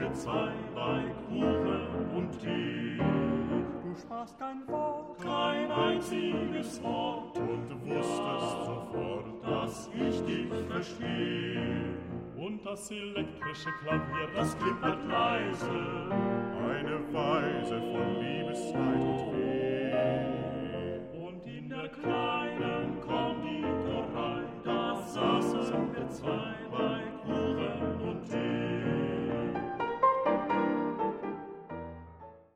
wir zwei bei Kuchen und Tee. Du sprachst kein Wort, kein einziges Wort, und wusstest sofort, dass ich dich verstehe. Und das elektrische Klavier, das klimpert leise, eine Weise von Liebesleid und Weh.